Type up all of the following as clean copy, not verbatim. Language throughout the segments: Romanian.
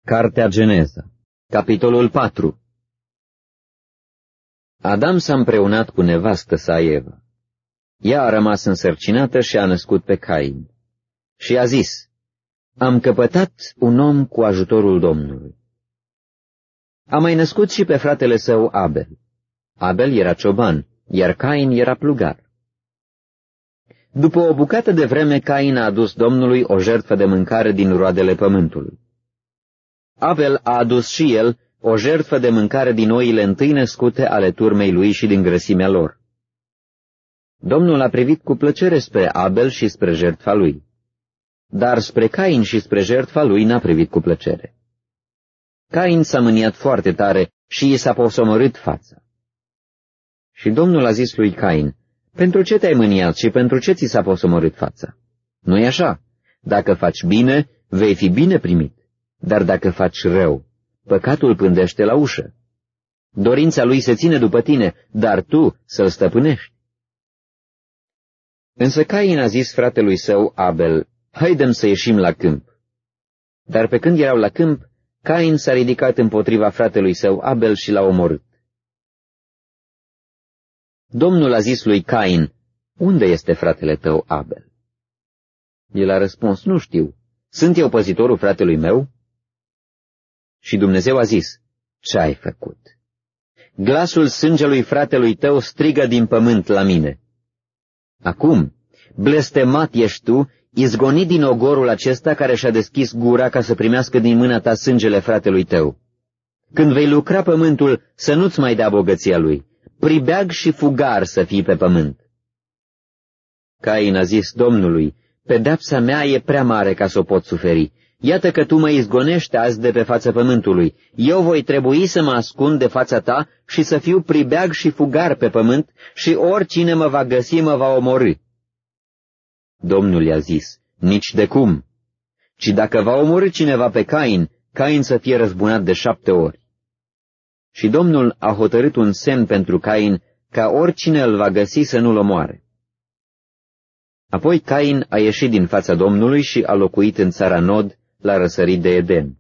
Cartea Geneza, capitolul 4. Adam s-a împreunat cu nevastă sa Eva. Ea a rămas însărcinată și a născut pe Cain. Și a zis: am căpătat un om cu ajutorul Domnului. A mai născut și pe fratele său Abel. Abel era cioban, iar Cain era plugar. După o bucată de vreme, Cain a adus Domnului o jertfă de mâncare din roadele pământului. Abel a adus și el o jertfă de mâncare din oile întâi născute ale turmei lui și din grăsimea lor. Domnul a privit cu plăcere spre Abel și spre jertfa lui, dar spre Cain și spre jertfa lui n-a privit cu plăcere. Cain s-a mâniat foarte tare și i s-a posomorât fața. Și Domnul a zis lui Cain: pentru ce te-ai mâniat și pentru ce ți s-a posomorât fața? Nu-i așa? Dacă faci bine, vei fi bine primit, dar dacă faci rău, păcatul pândește la ușă. Dorința lui se ține după tine, dar tu să-l stăpânești. Însă Cain a zis fratelui său Abel: haidem să ieșim la câmp. Dar pe când erau la câmp, Cain s-a ridicat împotriva fratelui său Abel și l-a omorât. Domnul a zis lui Cain: unde este fratele tău Abel? El a răspuns: nu știu. Sunt eu păzitorul fratelui meu? Și Dumnezeu a zis: ce ai făcut? Glasul sângelui fratelui tău strigă din pământ la mine. Acum, blestemat ești tu, izgonit din ogorul acesta care și-a deschis gura ca să primească din mâna ta sângele fratelui tău. Când vei lucra pământul, să nu-ți mai dea bogăția lui, pribeag și fugar să fii pe pământ. Cain a zis Domnului: pedeapsa mea e prea mare ca să o pot suferi. Iată că tu mă izgonești azi de pe fața pământului. Eu voi trebui să mă ascund de fața ta și să fiu pribeag și fugar pe pământ și oricine mă va găsi mă va omorî. Domnul i-a zis: nici de cum, ci dacă va omorî cineva pe Cain, Cain să fie răzbunat de 7 ori. Și Domnul a hotărât un semn pentru Cain, ca oricine îl va găsi să nu-l omoare. Apoi Cain a ieșit din fața Domnului și a locuit în țara Nod, la răsărit de Eden.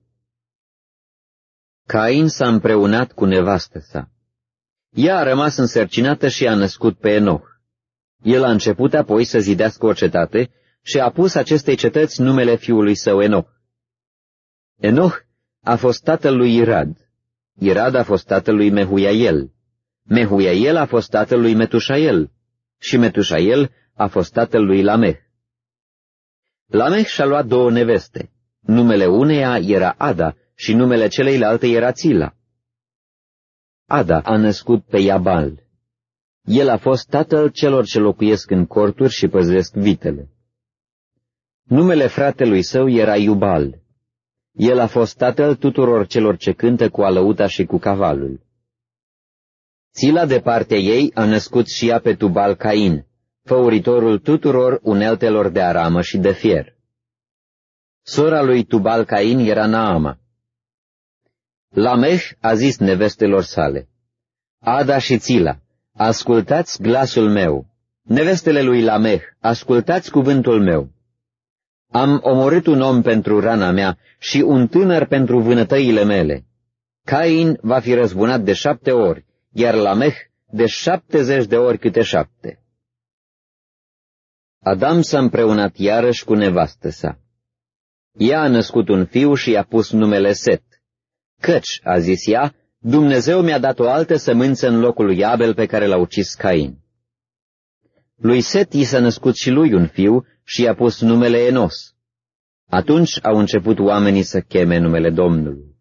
Cain s-a împreunat cu nevastă sa. Ea a rămas însărcinată și a născut pe Enoch. El a început apoi să zidească o cetate și a pus acestei cetăți numele fiului său Enoch. Enoch a fost tatăl lui Irad. Irad a fost tatăl lui Mehuiael. Mehuiael a fost tatăl lui Metușael. Și Metușael a fost tatăl lui Lameh. Lameh și-a luat 2 neveste. Numele uneia era Ada și numele celeilalte era Țila. Ada a născut pe Iabal. El a fost tatăl celor ce locuiesc în corturi și păzesc vitele. Numele fratelui său era Iubal. El a fost tatăl tuturor celor ce cântă cu alăuta și cu cavalul. Țila de partea ei a născut și ea pe Tubal Cain, făuritorul tuturor uneltelor de aramă și de fier. Sora lui Tubal Cain era Naama. Lameh a zis nevestelor sale: Ada și Țila, ascultați glasul meu. Nevestele lui Lameh, ascultați cuvântul meu. Am omorât un om pentru rana mea și un tânăr pentru vânătăile mele. Cain va fi răzbunat de 7 ori, iar Lameh de 70 de ori câte 7. Adam s-a împreunat iarăși cu nevastă sa. Ea a născut un fiu și i-a pus numele Set, căci, a zis ea, Dumnezeu mi-a dat o altă sămânță în locul lui Abel pe care l-a ucis Cain. Lui Set i s-a născut și lui un fiu și i-a pus numele Enos. Atunci au început oamenii să cheme numele Domnului.